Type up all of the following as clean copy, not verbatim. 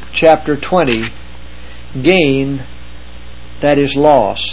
chapter 20, gain that is loss,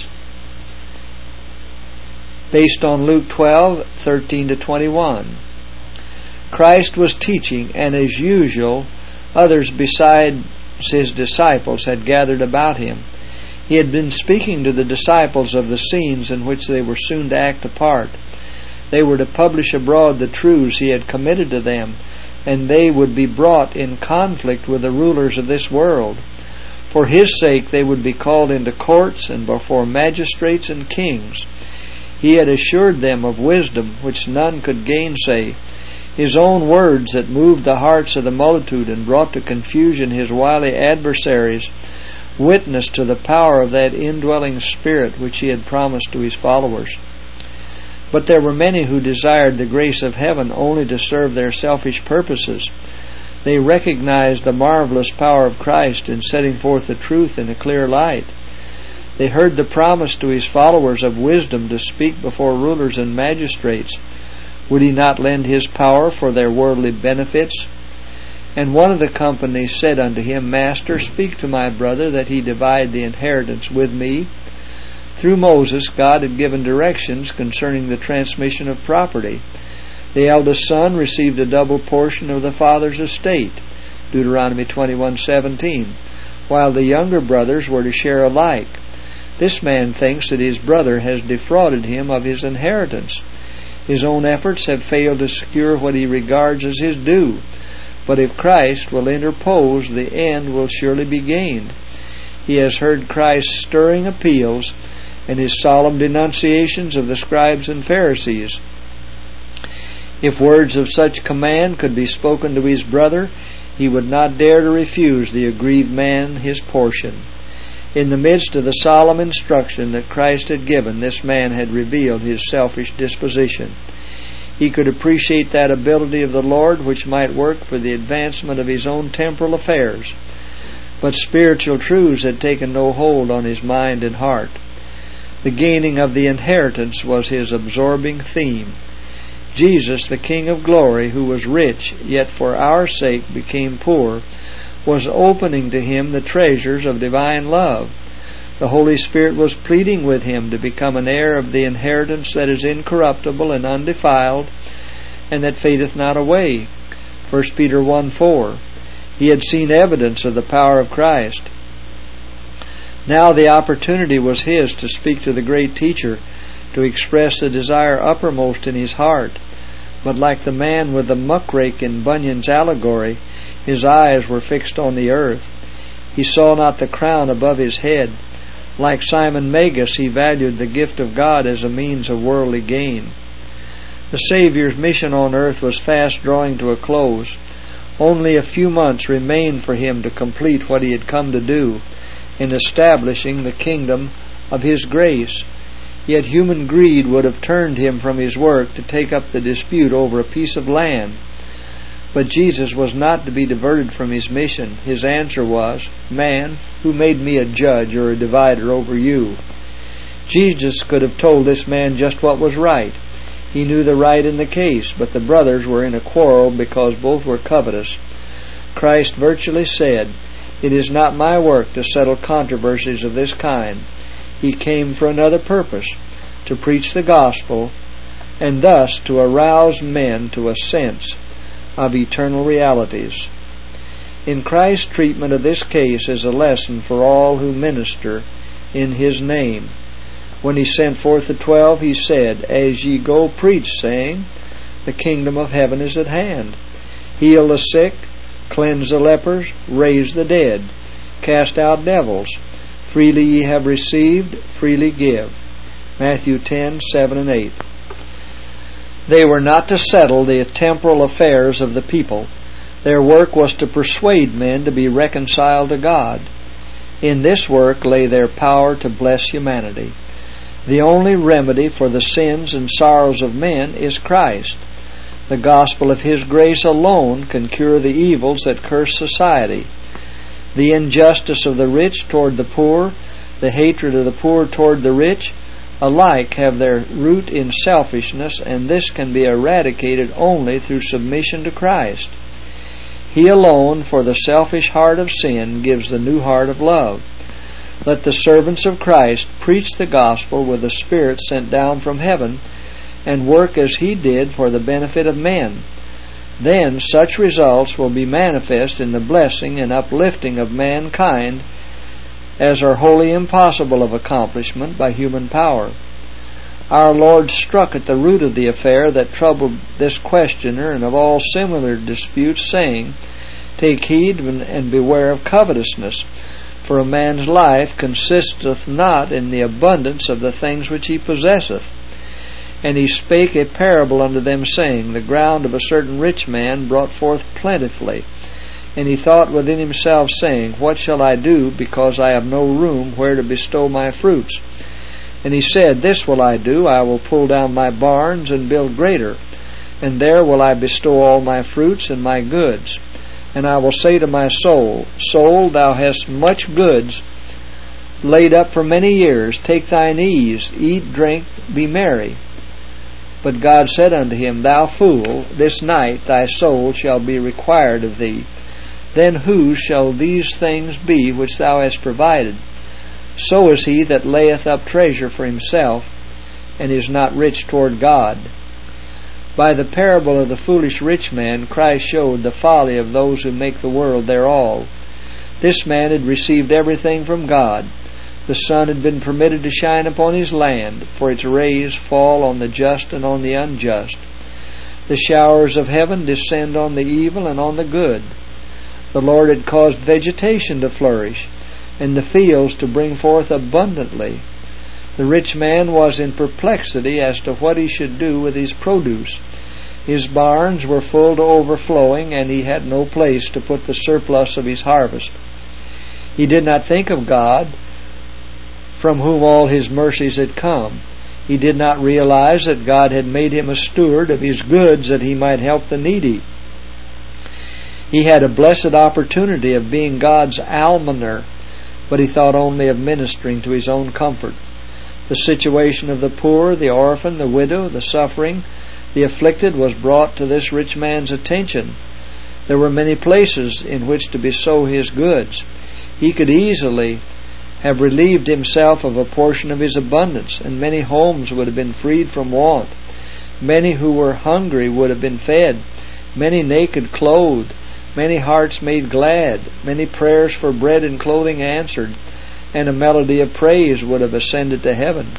based on Luke 12:13-21. Christ was teaching, and as usual, others besides his disciples had gathered about him. He had been speaking to the disciples of the scenes in which they were soon to act a part. They were to publish abroad the truths he had committed to them, and they would be brought in conflict with the rulers of this world. For his sake they would be called into courts and before magistrates and kings. He had assured them of wisdom which none could gainsay. His own words that moved the hearts of the multitude and brought to confusion his wily adversaries witnessed to the power of that indwelling Spirit which he had promised to his followers. But there were many who desired the grace of heaven only to serve their selfish purposes. They recognized the marvelous power of Christ in setting forth the truth in a clear light. They heard the promise to his followers of wisdom to speak before rulers and magistrates. Would he not lend his power for their worldly benefits? And one of the company said unto him, Master, speak to my brother that he divide the inheritance with me. Through Moses, God had given directions concerning the transmission of property. The eldest son received a double portion of the father's estate, Deuteronomy 21:17, while the younger brothers were to share alike. This man thinks that his brother has defrauded him of his inheritance. His own efforts have failed to secure what he regards as his due. But if Christ will interpose, the end will surely be gained. He has heard Christ's stirring appeals and his solemn denunciations of the scribes and Pharisees. If words of such command could be spoken to his brother, he would not dare to refuse the aggrieved man his portion. In the midst of the solemn instruction that Christ had given, this man had revealed his selfish disposition. He could appreciate that ability of the Lord which might work for the advancement of his own temporal affairs. But spiritual truths had taken no hold on his mind and heart. The gaining of the inheritance was his absorbing theme. Jesus, the King of glory, who was rich, yet for our sake became poor, was opening to him the treasures of divine love. The Holy Spirit was pleading with him to become an heir of the inheritance that is incorruptible and undefiled, and that fadeth not away. 1 Peter 1:4. He had seen evidence of the power of Christ. Now the opportunity was his to speak to the great teacher, to express the desire uppermost in his heart. But like the man with the muckrake in Bunyan's allegory, his eyes were fixed on the earth. He saw not the crown above his head. Like Simon Magus, he valued the gift of God as a means of worldly gain. The Savior's mission on earth was fast drawing to a close. Only a few months remained for him to complete what he had come to do in establishing the kingdom of his grace. Yet human greed would have turned him from his work to take up the dispute over a piece of land. But Jesus was not to be diverted from his mission. His answer was, Man, who made me a judge or a divider over you? Jesus could have told this man just what was right. He knew the right in the case, but the brothers were in a quarrel because both were covetous. Christ virtually said, It is not my work to settle controversies of this kind. He came for another purpose, to preach the gospel, and thus to arouse men to a sense of eternal realities. In Christ's treatment of this case is a lesson for all who minister in His name. When He sent forth the 12, He said, As ye go, preach, saying, The kingdom of heaven is at hand. Heal the sick, cleanse the lepers, raise the dead, cast out devils. Freely ye have received, freely give. Matthew 10:7 and 8. They were not to settle the temporal affairs of the people. Their work was to persuade men to be reconciled to God. In this work lay their power to bless humanity. The only remedy for the sins and sorrows of men is Christ. The gospel of His grace alone can cure the evils that curse society. The injustice of the rich toward the poor, the hatred of the poor toward the rich, alike have their root in selfishness, and this can be eradicated only through submission to Christ. He alone, for the selfish heart of sin, gives the new heart of love. Let the servants of Christ preach the gospel with the Spirit sent down from heaven, and work as He did for the benefit of men. Then such results will be manifest in the blessing and uplifting of mankind as are wholly impossible of accomplishment by human power. Our Lord struck at the root of the affair that troubled this questioner and of all similar disputes, saying, "Take heed and beware of covetousness, for a man's life consisteth not in the abundance of the things which he possesseth." And He spake a parable unto them, saying, The ground of a certain rich man brought forth plentifully. And he thought within himself, saying, What shall I do, because I have no room where to bestow my fruits? And he said, This will I do, I will pull down my barns and build greater, and there will I bestow all my fruits and my goods. And I will say to my soul, Soul, thou hast much goods laid up for many years. Take thine ease, eat, drink, be merry. But God said unto him, Thou fool, this night thy soul shall be required of thee. Then whose shall these things be which thou hast provided? So is he that layeth up treasure for himself, and is not rich toward God. By the parable of the foolish rich man, Christ showed the folly of those who make the world their all. This man had received everything from God. The sun had been permitted to shine upon his land, for its rays fall on the just and on the unjust. The showers of heaven descend on the evil and on the good. The Lord had caused vegetation to flourish, and the fields to bring forth abundantly. The rich man was in perplexity as to what he should do with his produce. His barns were full to overflowing, and he had no place to put the surplus of his harvest. He did not think of God, from whom all His mercies had come. He did not realize that God had made him a steward of His goods that he might help the needy. He had a blessed opportunity of being God's almoner, but he thought only of ministering to his own comfort. The situation of the poor, the orphan, the widow, the suffering, the afflicted was brought to this rich man's attention. There were many places in which to bestow his goods. He could easily have relieved himself of a portion of his abundance, and many homes would have been freed from want. Many who were hungry would have been fed, many naked clothed, many hearts made glad, many prayers for bread and clothing answered, and a melody of praise would have ascended to heaven.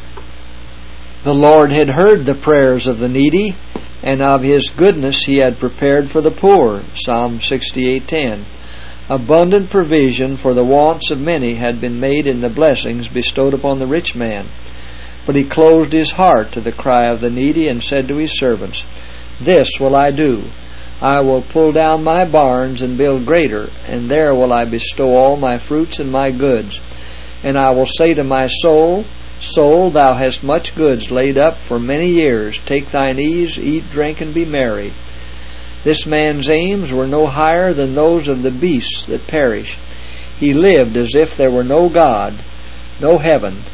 The Lord had heard the prayers of the needy, and of His goodness He had prepared for the poor. Psalm 68:10. Abundant provision for the wants of many had been made in the blessings bestowed upon the rich man. But he closed his heart to the cry of the needy, and said to his servants, This will I do, I will pull down my barns and build greater, and there will I bestow all my fruits and my goods. And I will say to my soul, Soul, thou hast much goods laid up for many years. Take thine ease, eat, drink, and be merry. This man's aims were no higher than those of the beasts that perish. He lived as if there were no God, no heaven,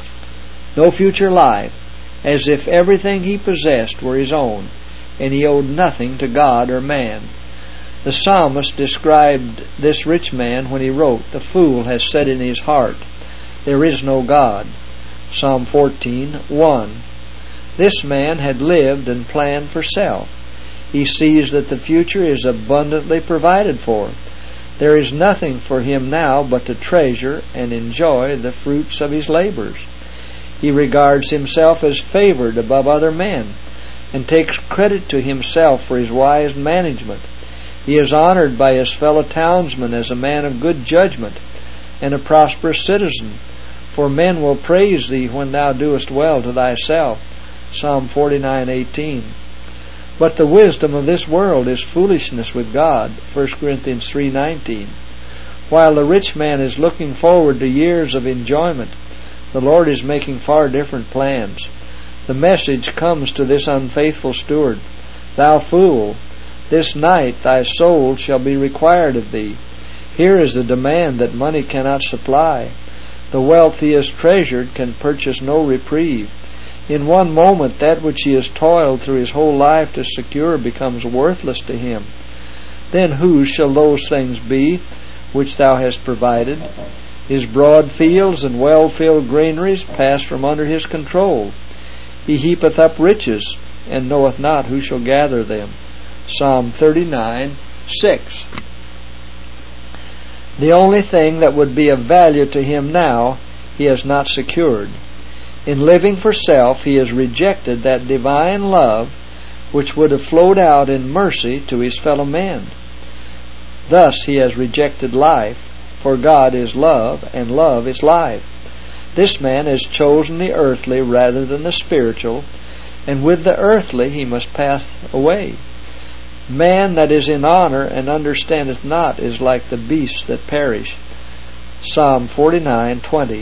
no future life, as if everything he possessed were his own, and he owed nothing to God or man. The psalmist described this rich man when he wrote, The fool has said in his heart, There is no God. Psalm 14:1. This man had lived and planned for self. He sees that the future is abundantly provided for. There is nothing for him now but to treasure and enjoy the fruits of his labors. He regards himself as favored above other men, and takes credit to himself for his wise management. He is honored by his fellow townsmen as a man of good judgment and a prosperous citizen, for men will praise thee when thou doest well to thyself. Psalm 49:18. But the wisdom of this world is foolishness with God. 1 Corinthians 3:19. While the rich man is looking forward to years of enjoyment, the Lord is making far different plans. The message comes to this unfaithful steward, Thou fool, this night thy soul shall be required of thee. Here is the demand that money cannot supply. The wealth he has treasured can purchase no reprieve. In one moment, that which he has toiled through his whole life to secure becomes worthless to him. Then whose shall those things be which thou hast provided? His broad fields and well-filled granaries pass from under his control. He heapeth up riches, and knoweth not who shall gather them. Psalm 39:6. The only thing that would be of value to him now, he has not secured. In living for self, he has rejected that divine love which would have flowed out in mercy to his fellow men. Thus he has rejected life, for God is love, and love is life. This man has chosen the earthly rather than the spiritual, and with the earthly he must pass away. Man that is in honor and understandeth not is like the beasts that perish. Psalm 49:20.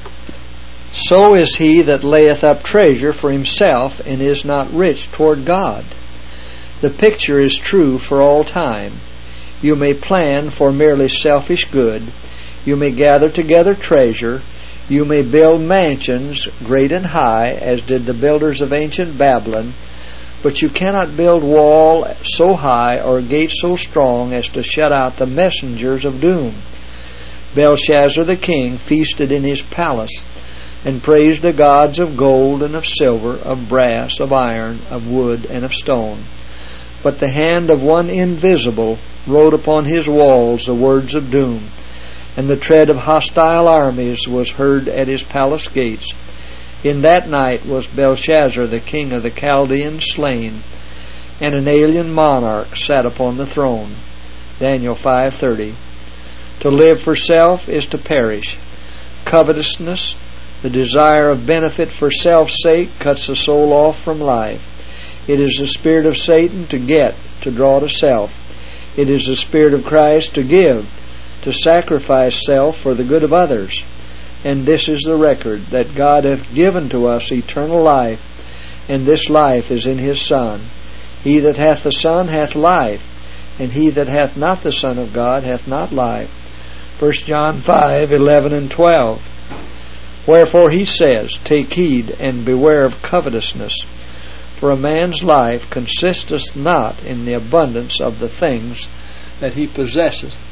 So is he that layeth up treasure for himself and is not rich toward God. The picture is true for all time. You may plan for merely selfish good. You may gather together treasure. You may build mansions great and high, as did the builders of ancient Babylon, but you cannot build wall so high or gate so strong as to shut out the messengers of doom. Belshazzar the king feasted in his palace, and praised the gods of gold and of silver, of brass, of iron, of wood, and of stone. But the hand of one invisible wrote upon his walls the words of doom, and the tread of hostile armies was heard at his palace gates. In that night was Belshazzar the king of the Chaldeans slain, and an alien monarch sat upon the throne. Daniel 5:30. To live for self is to perish. Covetousness, the desire of benefit for self's sake, cuts the soul off from life. It is the spirit of Satan to get, to draw to self. It is the Spirit of Christ to give, to sacrifice self for the good of others. And this is the record, that God hath given to us eternal life, and this life is in His Son. He that hath the Son hath life, and he that hath not the Son of God hath not life. 1 John 5:11 and 12. Wherefore he says, Take heed and beware of covetousness, for a man's life consisteth not in the abundance of the things that he possesseth.